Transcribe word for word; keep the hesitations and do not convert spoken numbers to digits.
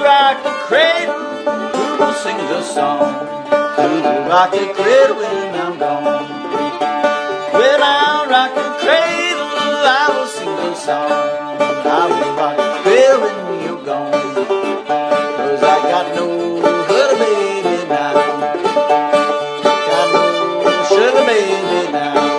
rock the cradle, who will sing the song? Who will rock the cradle when I'm gone? Well, I'll rock the cradle, I will sing the song. I will rock the cradle when you're gone. Cause I got no other baby now. Got no sugar baby now.